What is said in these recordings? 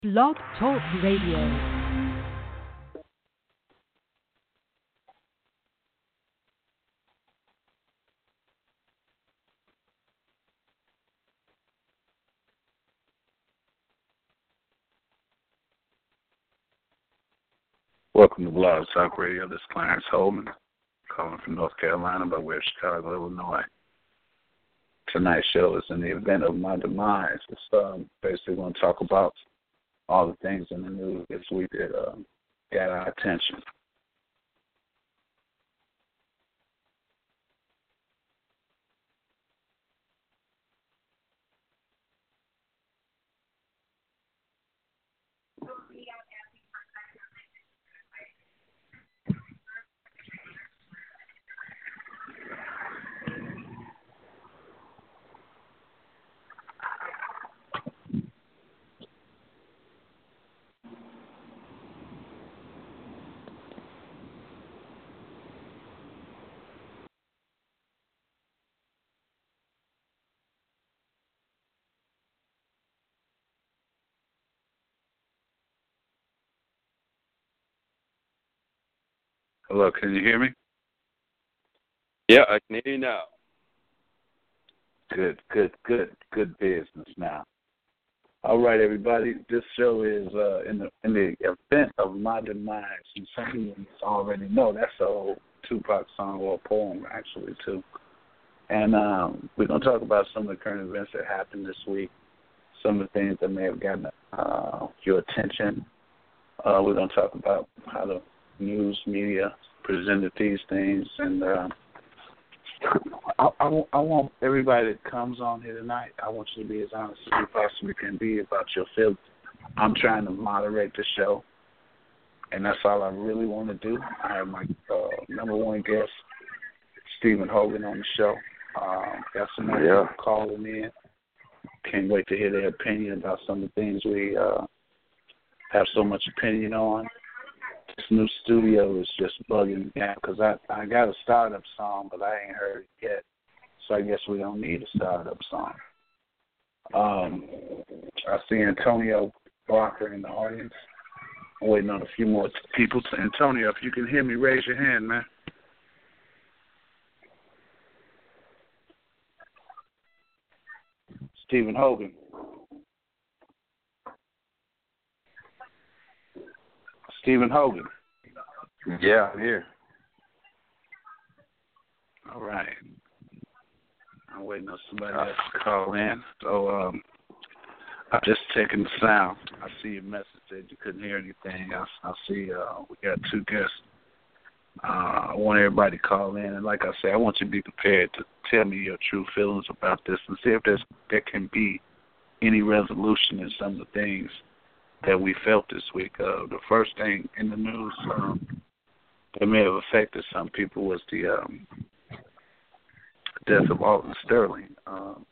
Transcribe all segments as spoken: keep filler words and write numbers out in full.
Blog Talk Radio. Welcome to Blog Talk Radio. This is Clarence Holman, calling from North Carolina by way of Chicago, Illinois. Tonight's show is in the event of my demise. It's um, basically going to talk about all the things in the news this week that uh, got our attention. Hello, can you hear me? Yeah, I can hear you now. Good, good, good, good business now. All right, everybody. This show is uh, in the in the event of my demise, and some people already know that's an old Tupac song or poem, actually, too. And um, we're going to talk about some of the current events that happened this week, some of the things that may have gotten uh, your attention. Uh, we're going to talk about how the news media presented these things, and uh, I, I, I want everybody that comes on here tonight, I want you to be as honest as you possibly can be about your feelings. I'm trying to moderate the show, and that's all I really want to do. I have my uh, number one guest, Stephen Hogan, on the show. Um, got some more yeah. people calling in. Can't wait to hear their opinion about some of the things we uh, have so much opinion on. This new studio is just bugging me out because I, I got a startup song, but I ain't heard it yet. So I guess we don't need a startup song. Um, I see Antonio Barker in the audience. I'm waiting on a few more people. Antonio, if you can hear me, raise your hand, man. Stephen Hogan. Stephen Hogan. Yeah, I'm here. All right. I'm waiting on somebody else to call in. So um, I'm just checking the sound. I see your message that you couldn't hear anything. I, I see uh, we got two guests. Uh, I want everybody to call in. And like I said, I want you to be prepared to tell me your true feelings about this and see if there's, there can be any resolution in some of the things that we felt this week. Uh, the first thing in the news um, that may have affected some people was the um, death of Alton Sterling. Um,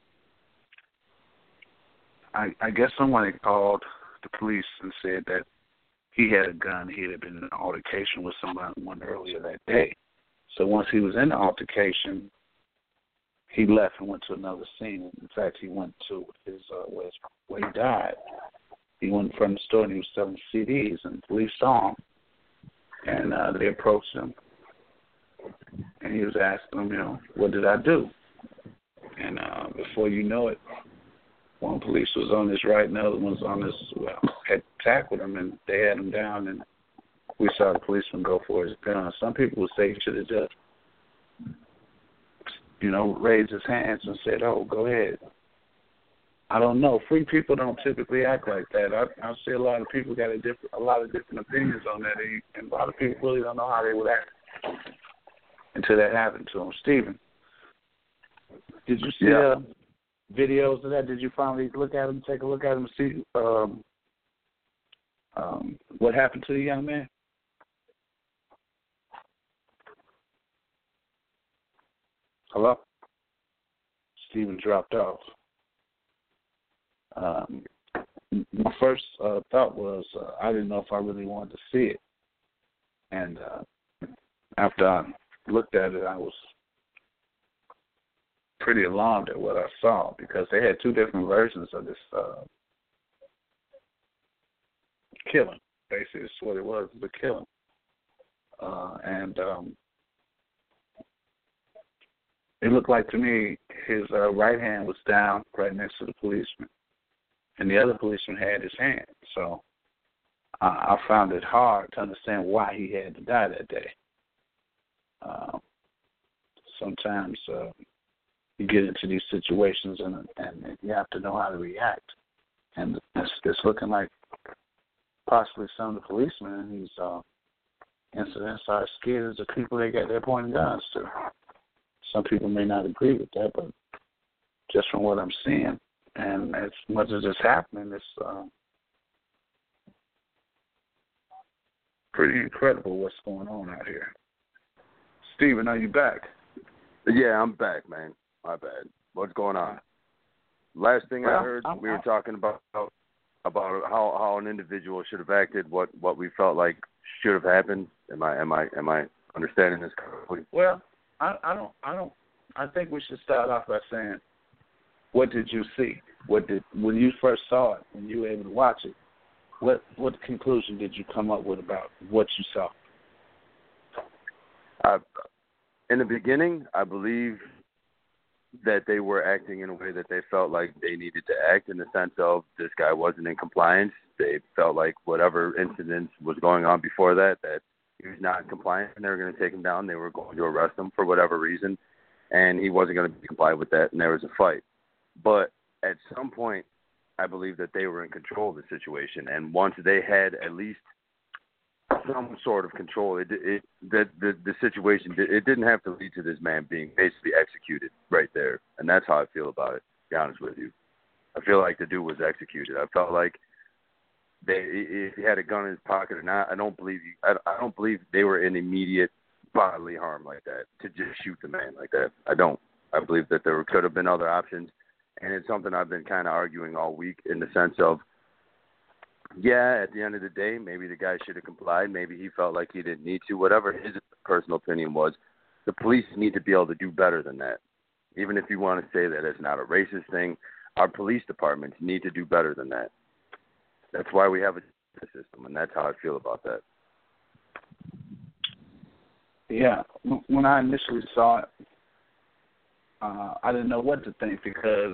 I, I guess someone had called the police and said that he had a gun. He had been in an altercation with someone earlier that day. So once he was in the altercation, he left and went to another scene. In fact, he went to his uh, where, his, where he died. He went from the store and he was selling C Ds, and the police saw him. And uh, they approached him, and he was asking them, you know, what did I do? And uh, before you know it, one police was on his right and the other one was on his, well, had tackled him, and they had him down, and we saw the policeman go for his gun. Some people would say he should have just, you know, raised his hands and said, oh, go ahead. I don't know. Free people don't typically act like that. I, I see a lot of people got a different, a lot of different opinions on that, and a lot of people really don't know how they would act until that happened to them. Stephen, did you see yeah. uh, videos of that? Did you finally look at them, take a look at them, and see um, um, what happened to the young man? Hello? Stephen dropped off. Um, my first uh, thought was uh, I didn't know if I really wanted to see it. And uh, after I looked at it, I was pretty alarmed at what I saw because they had two different versions of this uh, killing. Basically, that's what it was, the killing. Uh, and um, it looked like to me his uh, right hand was down right next to the policeman, and the other policeman had his hand. So I, I found it hard to understand why he had to die that day. Uh, sometimes uh, you get into these situations and, and you have to know how to react. And it's, it's looking like possibly some of the policemen in these uh, incidents are as scared as the people they got their pointing guns to. Some people may not agree with that, but just from what I'm seeing, and as much as it's happening, it's uh, pretty incredible what's going on out here. Steven, are you back? Yeah, I'm back, man. My bad. What's going on? Last thing well, I heard, I'm, we were I'm, talking about about how, how an individual should have acted, what, what we felt like should have happened. Am I am I am I understanding this correctly? Well, I, I don't I don't I think we should start off by saying, what did you see? What did when you first saw it, when you were able to watch it, what what conclusion did you come up with about what you saw? Uh, in the beginning, I believe that they were acting in a way that they felt like they needed to act, in the sense of this guy wasn't in compliance. They felt like whatever incident was going on before that, that he was not in compliance, and they were going to take him down. They were going to arrest him for whatever reason, and he wasn't going to be compliant with that, and there was a fight. But at some point, I believe that they were in control of the situation, and once they had at least some sort of control, it, it the, the the situation, it didn't have to lead to this man being basically executed right there, and that's how I feel about it, to be honest with you. I feel like the dude was executed. I felt like they, if he had a gun in his pocket or not, I don't believe he, I, I don't believe they were in immediate bodily harm like that, to just shoot the man like that. I don't. I believe that there could have been other options, and it's something I've been kind of arguing all week, in the sense of, yeah, at the end of the day, maybe the guy should have complied. Maybe he felt like he didn't need to. Whatever his personal opinion was, the police need to be able to do better than that. Even if you want to say that it's not a racist thing, our police departments need to do better than that. That's why we have a system, and that's how I feel about that. Yeah, when I initially saw it, uh, I didn't know what to think, because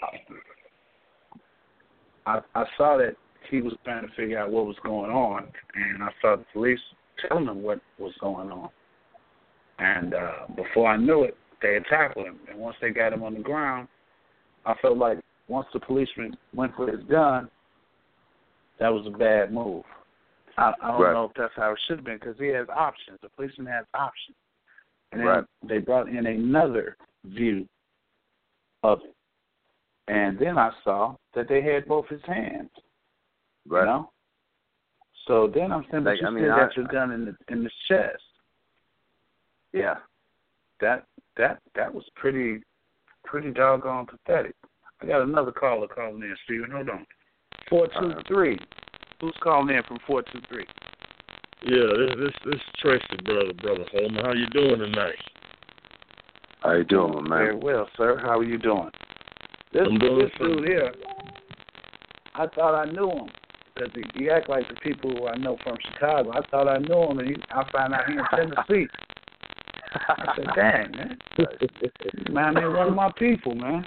I, I saw that he was trying to figure out what was going on, and I saw the police telling him what was going on. And uh, before I knew it, they had tackled him. And once they got him on the ground, I felt like once the policeman went for his gun, that was a bad move. I, I don't right. know if that's how it should have been, because he has options. The policeman has options. And then right. they brought in another view of it. And then I saw that they had both his hands. Right. You know? So then I'm saying, but like, you I mean, still I, got your gun in the in the chest. Yeah. That that that was pretty pretty doggone pathetic. I got another caller calling in, Steven. Hold on. Four two three. Who's calling in from four two three? Yeah, this this this Tracy, brother, brother Holman. How you doing tonight? How you doing, my man? Very well, sir. How are you doing? This, I'm doing this dude here, I thought I knew him, because he, he act like the people who I know from Chicago. I thought I knew him, and he, I found out he in Tennessee. I said, dang, man. Man, they're one of my people, man.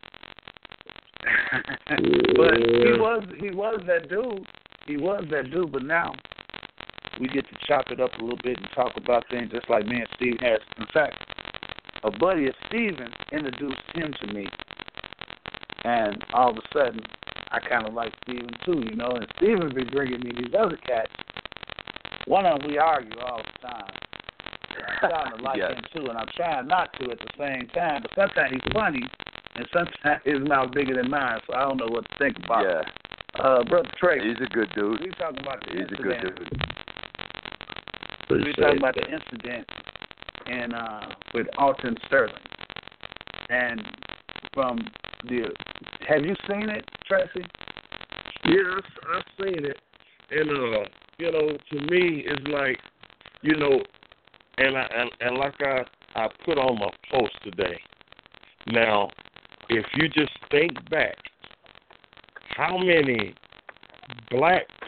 But he was he was that dude. He was that dude, but now we get to chop it up a little bit and talk about things just like me and Steve has. In fact, a buddy of Steven introduced him to me, and all of a sudden, I kind of like Steven too, you know, and Steven be bringing me these other cats. One of them, we argue all the time. I'm trying to like yes. him too, and I'm trying not to at the same time, but sometimes he's funny, and sometimes his mouth bigger than mine, so I don't know what to think about. Yeah. Uh, Brother Trey. He's a good dude. We talking about the He's incident. a good dude. We were talking about the incident in, uh, with Alton Sterling. And from the, have you seen it, Tracy? Yeah, I've, I've seen it. And, uh, you know, to me, it's like, you know, and I and, and like I, I put on my post today. Now, if you just think back, how many black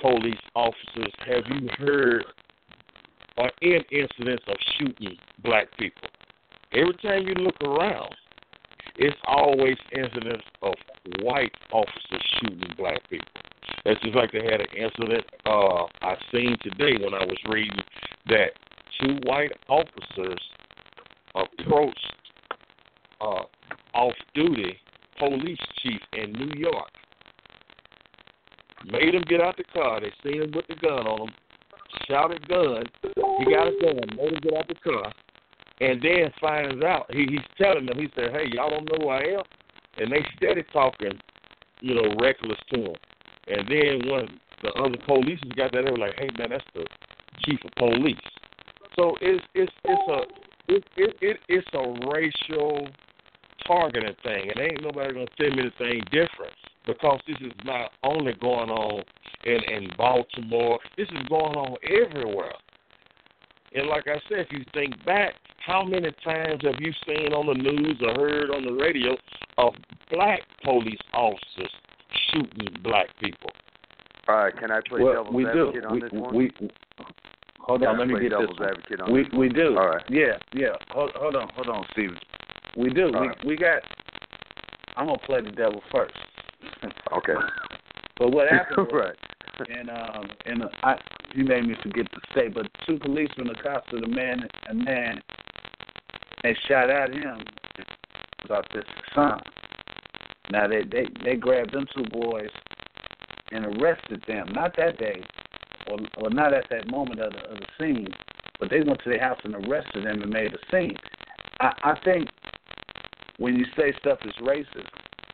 police officers have you heard are in incidents of shooting black people? Every time you look around, it's always incidents of white officers shooting black people. That's just like they had an incident uh, I seen today when I was reading that two white officers approached uh, off-duty police chief in New York. Made him get out the car. They seen him with the gun on him. Shouted gun. He got a gun. Made him get out the car. And then finds out, he, he's telling them, he said, hey, y'all don't know who I am? And they steady talking, you know, reckless to him. And then when the other police got that, they were like, hey, man, that's the chief of police. So it's it's it's a it, it, it it's a racial targeting thing, and ain't nobody gonna tell me anything different because this is not only going on in in Baltimore. This is going on everywhere. And like I said, if you think back, how many times have you seen on the news or heard on the radio of black police officers shooting black people? All right, can I play well, devil's we advocate do. on we, this one? We, hold can on, I let me play get devil's this advocate on we, this we one? do. All right. Yeah, yeah. Hold, hold on, hold on, Steven. We do. All we right. we got. I'm gonna play the devil first. Okay. But what happened was, right. and um, and uh, I, you made me forget to say, but two policemen accosted a man, a man, and shot at him about this son. Now they they they grabbed them two boys and arrested them. Not that day, or or not at that moment of the, of the scene, but they went to their house and arrested them and made a scene. I, I think when you say stuff is racist,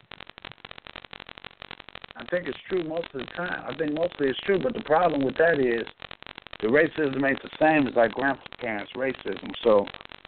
I think it's true most of the time. I think mostly it's true, but the problem with that is the racism ain't the same as our grandparents' racism. So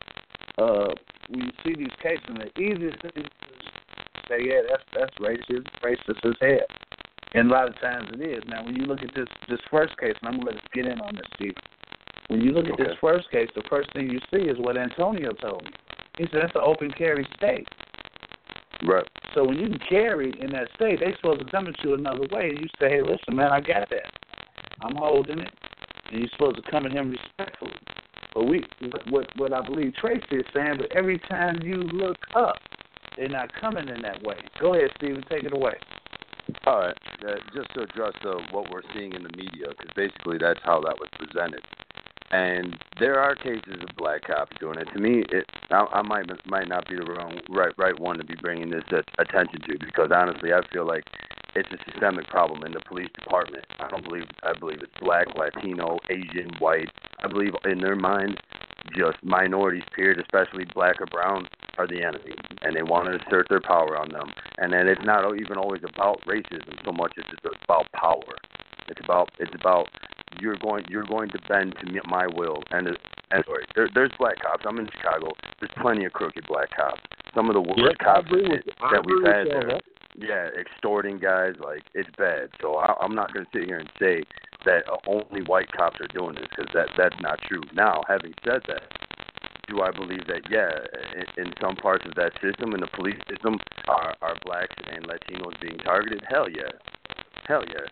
uh, when you see these cases, the easiest thing is to say, yeah, that's that's racist, racist as hell. And a lot of times it is. Now, when you look at this this first case, and I'm going to let us get in on this, Steve. When you look at okay. this first case, the first thing you see is what Antonio told me. He said that's an open carry state. Right. So when you can carry in that state, they supposed to come at you another way. And you say, hey, listen, man, I got that. I'm holding it. And you're supposed to come at him respectfully. But we, what, what I believe Tracy is saying, but every time you look up, they're not coming in that way. Go ahead, Steven, take it away. All right. Uh, just to address the, what we're seeing in the media, because basically that's how that was presented. And there are cases of black cops doing it. To me, it I, I might might not be the wrong right right one to be bringing this attention to, because honestly, I feel like it's a systemic problem in the police department. I don't believe I believe it's black, Latino, Asian, white. I believe in their mind, just minorities, period, especially black or brown, are the enemy, and they want to assert their power on them. And then it's not even always about racism so much as it's about power. It's about it's about you're going you're going to bend to my will. And, and sorry, there, there's black cops. I'm in Chicago. There's plenty of crooked black cops. Some of the worst Yes, cops that, that we've had there. That. Yeah, extorting guys, like, it's bad. So I, I'm not going to sit here and say that only white cops are doing this, because that, that's not true. Now, having said that, do I believe that, yeah, in, in some parts of that system, in the police system, are, are blacks and Latinos being targeted? Hell yeah. Hell yeah.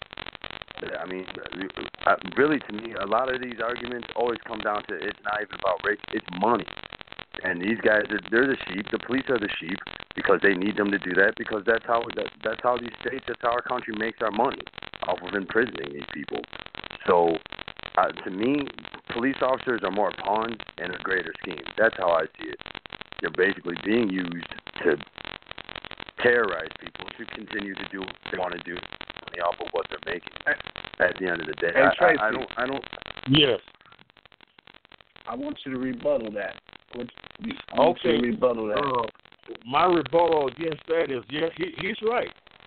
I mean, really, to me, a lot of these arguments always come down to it's not even about race, it's money. And these guys, they're the sheep. The police are the sheep because they need them to do that, because that's how that, that's how these states, that's how our country makes our money, off of imprisoning these people. So, uh, to me, police officers are more pawns in a greater scheme. That's how I see it. They're basically being used to terrorize people to continue to do what they want to do off of what they're making. At the end of the day, hey, I, Tracy, I, I don't. I don't. Yes. I want you to rebuttal that. I want okay. you to rebuttal that. Uh, my rebuttal against that is, yeah, he, he's right.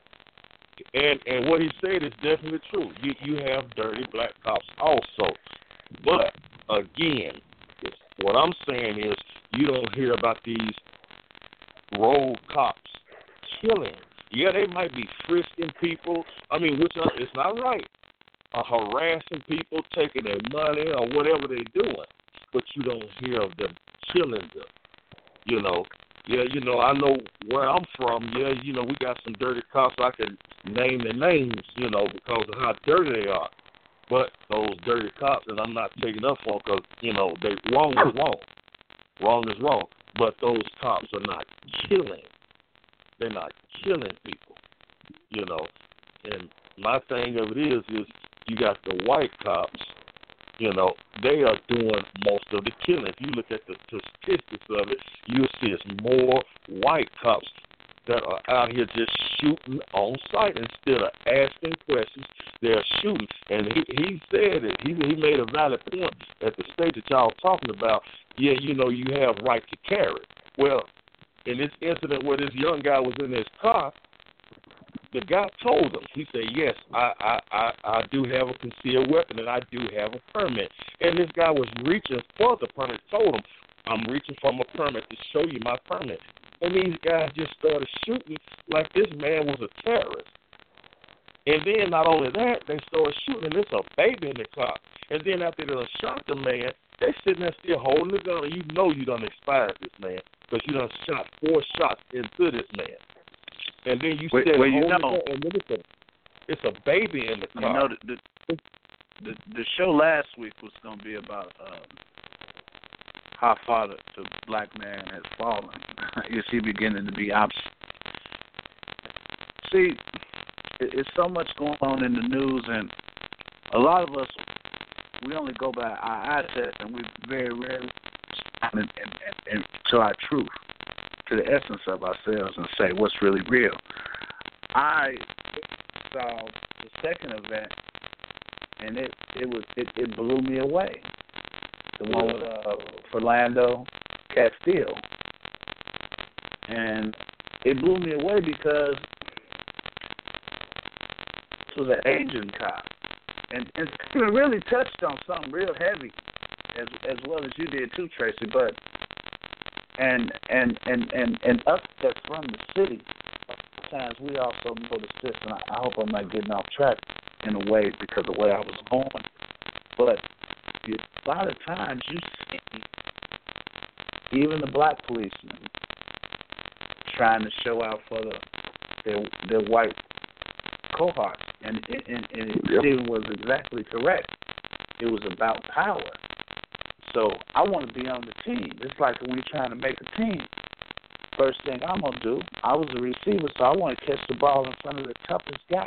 And and what he said is definitely true. You you have dirty black cops also. But, again, what I'm saying is you don't hear about these rogue cops killing. Yeah, they might be frisking people. I mean, which are, it's not right. Uh, harassing people, taking their money or whatever they're doing. But you don't hear of them killing them. You know, yeah, you know, I know where I'm from. Yeah, you know, we got some dirty cops. I can name their names, you know, because of how dirty they are. But those dirty cops, and I'm not taking up for because, you know, they wrong is wrong. Wrong is wrong. But those cops are not killing. They're not killing people, you know. And my thing of it is, is you got the white cops, you know, they are doing most of the killing. If you look at the statistics of it, you'll see it's more white cops that are out here just shooting on sight instead of asking questions. They're shooting. And he, he said it. He, he made a valid point at the stage that y'all talking about. Yeah, you know, you have right to carry. Well, in this incident where this young guy was in his car, the guy told him, he said, yes, I, I, I, I do have a concealed weapon and I do have a permit. And this guy was reaching for the permit, told him, I'm reaching for my permit to show you my permit. And these guys just started shooting like this man was a terrorist. And then not only that, they started shooting, and there's a baby in the car. And then after they done shot the man, they sitting there still holding the gun, and you know you done expired this man because you done shot four shots into this man. And then you Wait, said, well, you hold know, the gun, and then it's a, it's a baby in the car. You know, the the, the, the show last week was going to be about uh, how far the, the black man has fallen. Is he beginning to be obsolete? See, it, it's so much going on in the news, and a lot of us, we only go by our eye test, and we very rarely and, and, and, and to our truth, to the essence of ourselves, and say what's really real. I saw the second event, and it it was it, it blew me away. The one with uh, Philando Castile, and it blew me away because this was an Asian cop, and, and it really touched on something real heavy, as as well as you did too, Tracy. But and and and and, and us that's from the city, sometimes we also know the system. I, I hope I'm not getting off track in a way because of the way I was going, but you, a lot of times you see even the black policemen trying to show out for the their their white cohorts, and and, and Yep. Stephen was exactly correct. It was about power. So I want to be on the team. It's like when you're trying to make a team. First thing I'm gonna do, I was a receiver, so I want to catch the ball in front of the toughest guy,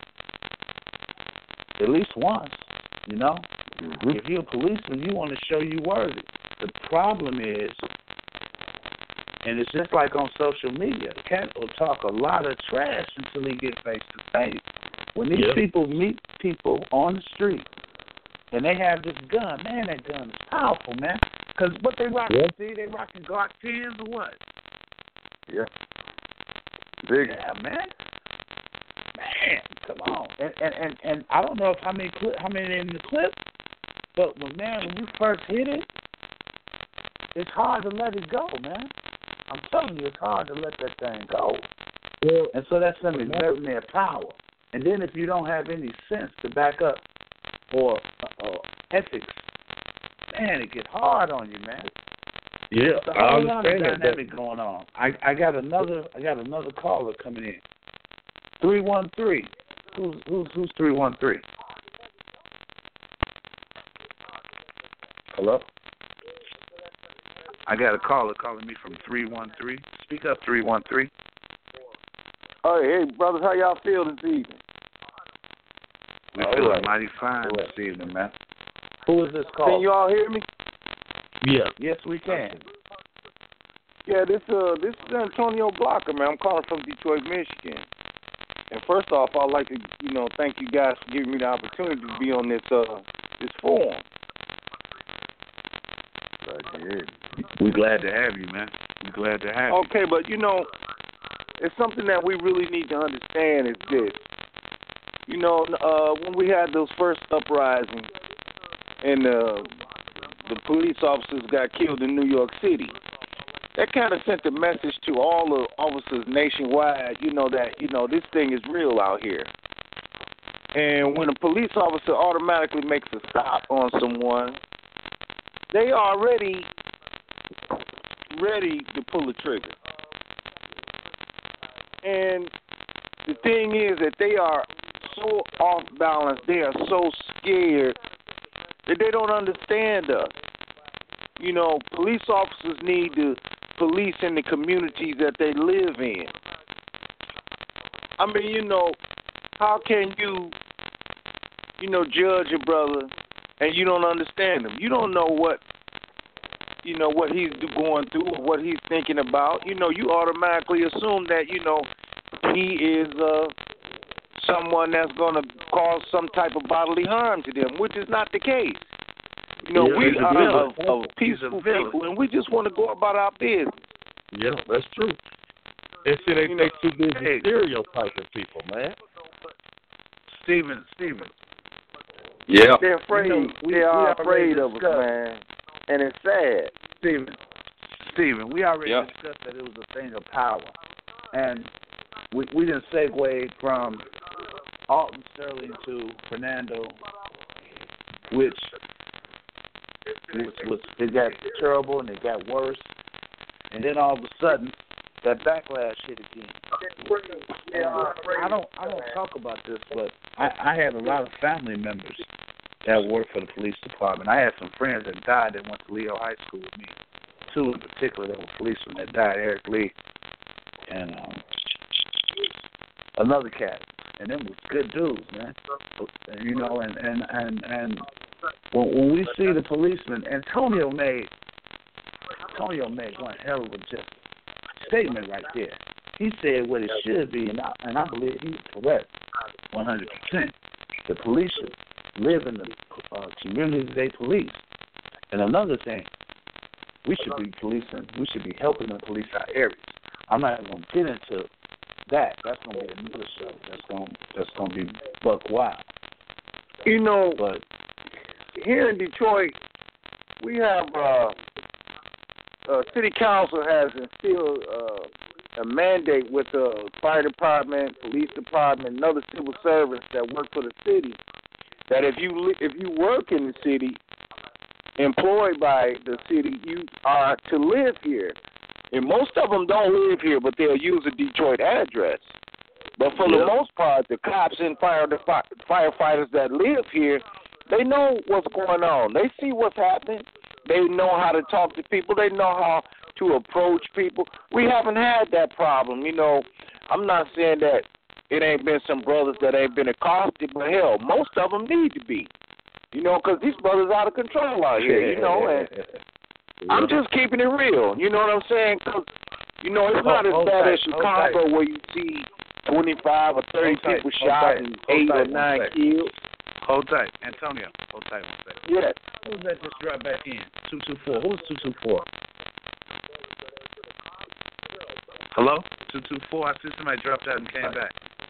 at least once. You know, Mm-hmm. if you're a policeman, you want to show you worthy. The problem is, and it's just like on social media, the cat will talk a lot of trash until he gets face to face. When these Yeah. people meet people on the street and they have this gun, man, that gun is powerful, man. Because what they rocking, Yeah. see, they rocking Glock tens or what? Yeah. Big. Yeah, man. Man, come on. And and, and, and I don't know if how many clip, how many in the clip, but when man, when you first hit it, it's hard to let it go, man. I'm telling you, it's hard to let that thing go. Yeah. And so that's them exerting their power. And then if you don't have any sense to back up or, or ethics, man, it gets hard on you, man. Yeah, It's a I whole lot of understand that. dynamic going on. I, I got another I got another caller coming in. Three one three. Who's who's who's three one three? Hello? I got a caller calling me from three one three. Speak up, three one three. Oh, hey, brothers, how y'all feel this evening? We All feeling right. mighty fine All right. this evening, man. Who is this Can call? you all hear me? Yeah. Yes, we can. Yeah, this uh, this is Antonio Blocker, man. I'm calling from Detroit, Michigan. And first off, I'd like to, you know, thank you guys for giving me the opportunity to be on this uh this forum. Glad you here. We're glad to have you, man. We're glad to have you. Okay, but you know, it's something that we really need to understand is this. You know, uh, when we had those first uprisings and uh, the police officers got killed in New York City, that kind of sent a message to all the officers nationwide, you know, that, you know, this thing is real out here. And when a police officer automatically makes a stop on someone, they are already ready to pull the trigger. And the thing is that they are so off balance. They are so scared that they don't understand us. You know, police officers need to police in the communities that they live in. I mean, you know, how can you, you know, judge a brother and you don't understand him? You don't know what, you know, what he's going through or what he's thinking about. You know, you automatically assume that, you know, he is uh, someone that's going to cause some type of bodily harm to them, which is not the case. You know, Yeah, we he's a are villain. a, a peaceful people, and we just want to go about our business. Yeah, that's true. And see, they You know, they too busy hey. stereotyping people, man. Stephen, Stephen. Yeah. They're afraid. You know, we- they we are already afraid of us, discussed. man, and it's sad. Stephen, Stephen, we already Yeah. discussed that it was a thing of power, and we we didn't segue from Alton Sterling to Fernando, which which was it got terrible and it got worse, and then all of a sudden that backlash hit again. And I don't I don't talk about this, but I, I had a lot of family members that worked for the police department. I had some friends that died that went to Leo High School with me. Two in particular that were policemen that died, Eric Lee and um, another cat. And them was good dudes, man. You know, and and and, and when, when we see the policemen, Antonio made Antonio made one hell of a just statement right there. He said what it should be, and I, and I believe he's correct, one hundred percent. The police should live in the uh, communities they police. And another thing, we should be policing, we should be helping them police our areas. I'm not even going to get into that. That's going to be another show. That's going that's going to be buck wild. You know, But here in Detroit, we have uh, uh, city council has instilled uh, a mandate with the fire department, police department, and other civil servants that work for the city that if you li- if you work in the city, employed by the city, you are to live here. And most of them don't live here, but they'll use a Detroit address. But for Yep. the most part, the cops and fire the firefighters that live here, they know what's going on. They see what's happening. They know how to talk to people. They know how to approach people. We haven't had that problem. You know, I'm not saying that it ain't been some brothers that ain't been accosted, but hell, most of them need to be. You know, because these brothers out of control out here, you know, and I'm just keeping it real. You know what I'm saying? Because, you know, it's not as Hold bad tight, as hold Chicago tight. where you see twenty-five or thirty Hold tight, people hold shot tight, and hold eight tight or one nine sec. killed. hold tight. Antonio, hold tight one second. Yes. Who was that just dropped back in? two two four. Who was two two four? Hello? two two four. I see somebody dropped out and came back.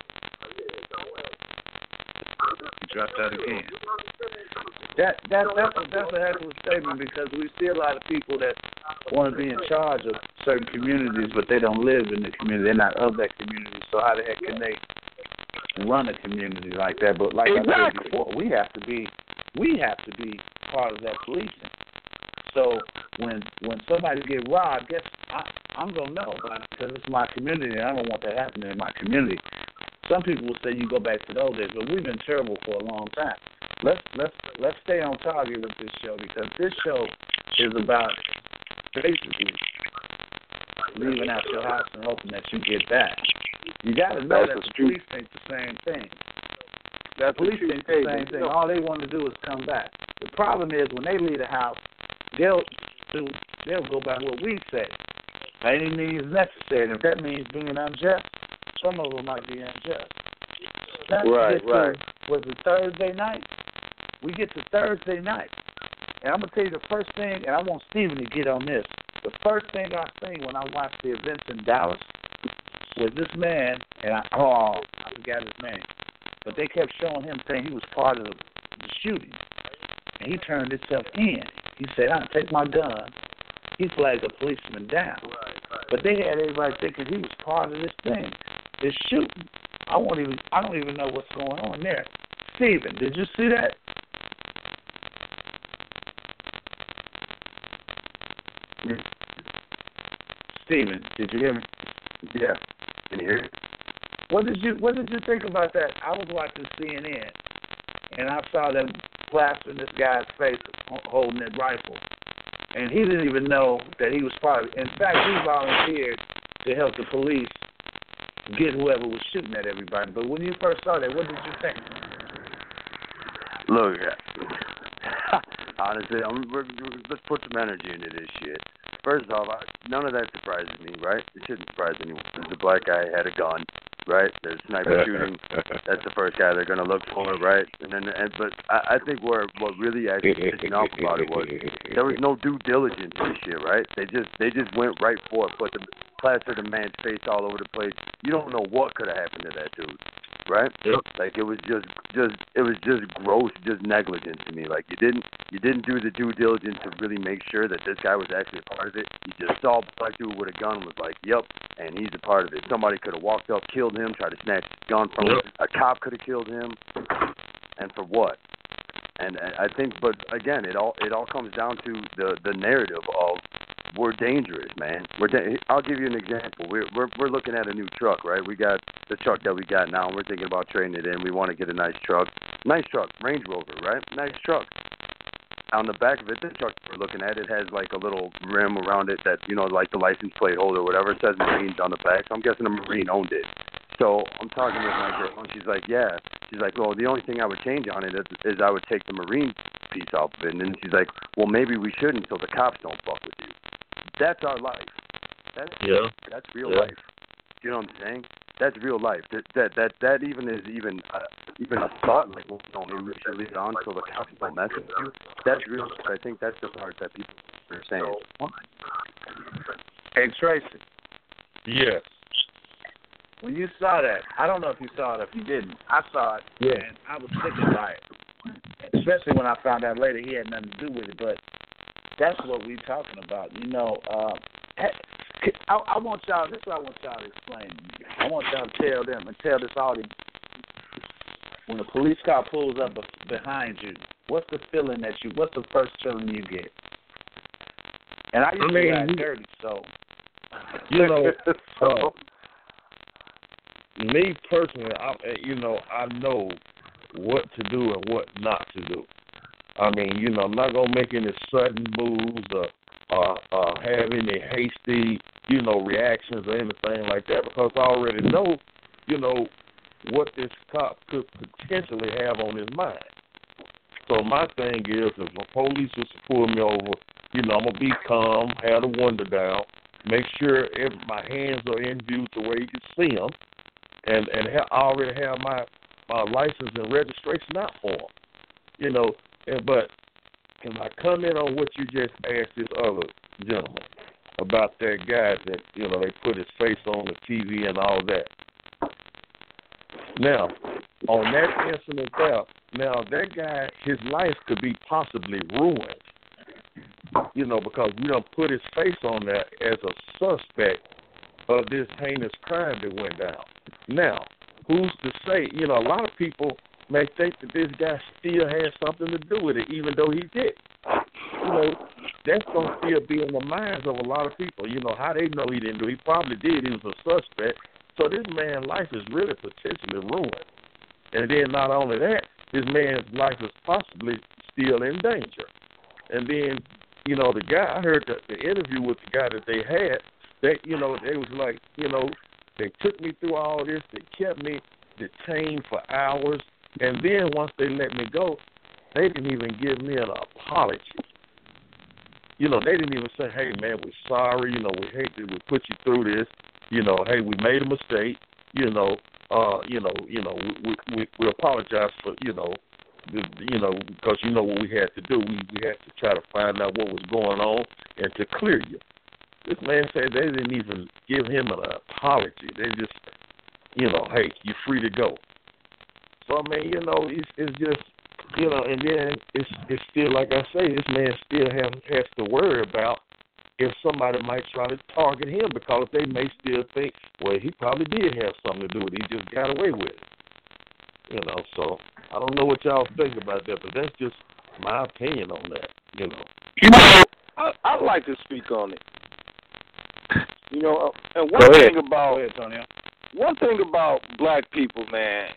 He dropped out again. That that that's a, that's a heck of a statement because we see a lot of people that want to be in charge of certain communities, but they don't live in the community. They're not of that community. So how the heck can they run a community like that? But like Exactly. I said before, we have to be we have to be part of that policing. So when when somebody get robbed, guess I, I'm gonna know about it because it's my community, and I don't want that happening in my community. Some people will say you go back to those days, but we've been terrible for a long time. Let's let's let's stay on target with this show because this show is about basically leaving out your house and hoping that you get back. You got to know That's that the the truth. police think the same thing. That's Police the think the same thing. All they want to do is come back. The problem is when they leave the house, they'll do, they'll go by what we say. By any means necessary. And if that means being unjust, some of them might be unjust. Let's Right, get to, right. was it Thursday night? We get to Thursday night. And I'm going to tell you the first thing, and I want Steven to get on this. The first thing I seen when I watched the events in Dallas was this man, and I, oh, I forgot his name. But they kept showing him saying he was part of the, the shooting. And he turned himself in. He said, I'll take my gun. He flagged a policeman down. But they had everybody thinking he was part of this thing, this shooting. I won't even I don't even know what's going on there. Steven, did you see that? Mm. Steven, did you hear me? Yeah. Can you hear me? What did you What did you think about that? I was watching C N N, and I saw them plastering this guy's face holding that rifle, and he didn't even know that he was part of it. In fact, he volunteered to help the police get whoever was shooting at everybody. But when you first saw that, what did you think? Look, honestly, I'm, we're, we're, let's put some energy into this shit. First off, I, none of that surprises me, right? It shouldn't surprise anyone. The black guy had a gun, right? There's sniper shooting. That's the first guy they're gonna look for, right? And then, and but I, I think where what really actually pissed me off about it was there was no due diligence to this shit, right? They just they just went right for it, put the plastered the man's face all over the place. You don't know what could have happened to that dude, right? Yep. Like it was just just it was just gross, just negligent to me. Like you didn't you didn't do the due diligence to really make sure that this guy was actually a part of it. You just saw a black dude with a gun and was like, yep, and he's a part of it. Somebody could have walked up, killed him, tried to snatch his gun from yep. him. A cop could have killed him, and for what? And, and I think, but again, it all it all comes down to the the narrative of we're dangerous, man. We're da- I'll give you an example. We're we're we're looking at a new truck, right? We got the truck that we got now, and we're thinking about trading it in. We want to get a nice truck, nice truck, Range Rover, right? Nice truck. On the back of it, this truck we're looking at, it has like a little rim around it that, you know, like the license plate holder or whatever. It says Marines on the back. So I'm guessing a Marine owned it. So I'm talking with my girl, and she's like, yeah. She's like, well, the only thing I would change on it is, is I would take the Marine piece off of it. And then she's like, well, maybe we shouldn't so the cops don't fuck with you. That's our life. That's Yeah. That's real Yeah. life. You know what I'm saying? That's real life. That that that, that even is even uh, even a thought. Like, well, no, maybe we should leave it on so the cops don't mess with you. That's real life. I think that's the part that people are saying. Why? Hey, Tracy. Yes. When you saw that, I don't know if you saw it or if you didn't. I saw it, Yeah. and I was sickened by it. Especially when I found out later he had nothing to do with it. But that's what we're talking about. You know, uh, I, I want y'all, this is what I want y'all to explain. I want y'all to tell them and tell this audience, when a police car pulls up behind you, what's the feeling that you, what's the first feeling you get? And I used I mean, to ride dirty, so. You know, so, uh, me personally, I, you know, I know what to do and what not to do. I mean, you know, I'm not going to make any sudden moves or, or, or have any hasty, you know, reactions or anything like that because I already know, you know, what this cop could potentially have on his mind. So my thing is, if the police was to pull me over, you know, I'm going to be calm, have the window down, make sure if my hands are in view to where you can see them, and, and ha- I already have my, my license and registration out for them. You know, and, but can I come in on what you just asked this other gentleman about that guy that, you know, they put his face on the T V and all that. Now, on that incident there, now that guy, his life could be possibly ruined, you know, because we don't put his face on there as a suspect of this heinous crime that went down. Now, who's to say, you know, a lot of people may think that this guy still has something to do with it, even though he did. You know, that's going to still be in the minds of a lot of people. You know, how they know he didn't do it. He probably did. He was a suspect. So this man's life is really potentially ruined. And then not only that, this man's life is possibly still in danger. And then, you know, the guy, I heard the, the interview with the guy that they had, they, you know, they was like, you know, they took me through all this. They kept me detained for hours. And then once they let me go, they didn't even give me an apology. You know, they didn't even say, hey, man, we're sorry. You know, we hate that we put you through this. You know, hey, we made a mistake. You know, uh, you know, you know, we we, we apologize for, you know, the, you know, because you know what we had to do. We we had to try to find out what was going on and to clear you. This man said they didn't even give him an apology. They just, you know, hey, you're free to go. So, I mean, you know, it's, it's just, you know, and then it's it's still, like I say, this man still have, has to worry about if somebody might try to target him because they may still think, well, he probably did have something to do with it. He just got away with it. You know, so I don't know what y'all think about that, but that's just my opinion on that, you know. You know, I, I'd like to speak on it. You know, and one Go thing ahead. about, Go ahead, Tony. one thing about black people, man,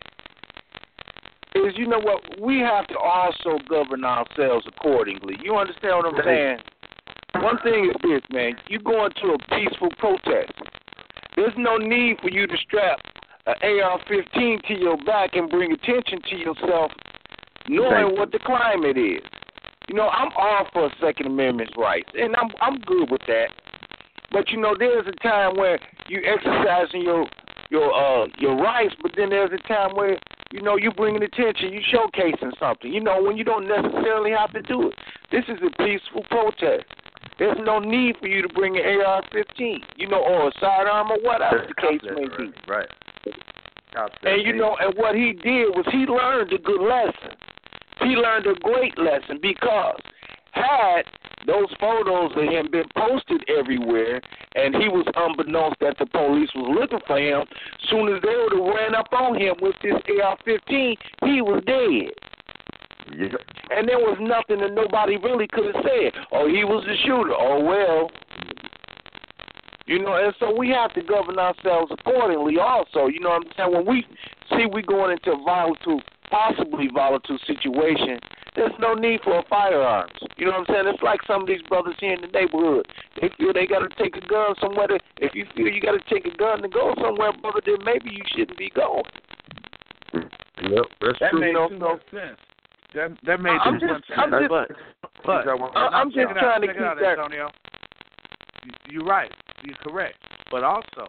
is, you know what, we have to also govern ourselves accordingly. You understand what I'm saying? One thing is this, man. You go into a peaceful protest. There's no need for you to strap an A R fifteen to your back and bring attention to yourself, knowing what the climate is. You know, I'm all for Second Amendment rights, and I'm I'm good with that. But you know, there's a time where you exercising your your uh your rights, but then there's a time where, you know, you bringing attention, you showcasing something. You know, when you don't necessarily have to do it. This is a peaceful protest. There's no need for you to bring an A R fifteen, you know, or a sidearm or whatever the case may be. Right. And you know, and what he did was he learned a good lesson. He learned a great lesson, because had those photos of him been posted everywhere and he was unbeknownst that the police was looking for him, soon as they would have ran up on him with this A R fifteen, he was dead. Yep. And there was nothing that nobody really could have said. Oh, he was the shooter. Oh, well. You know, and so we have to govern ourselves accordingly also. You know what I'm saying? When we see we going into a volatile, possibly volatile situation, there's no need for firearms. You know what I'm saying? It's like some of these brothers here in the neighborhood. They feel they got to take a gun somewhere. To, if you feel you got to take a gun to go somewhere, brother, then maybe you shouldn't be going. Yep, that's that true. makes No, too no. much sense. That that makes I'm too just- much sense. I'm just- but but I'm check just it trying out, to check keep it out, that. Antonio. You're right. You're correct. But also,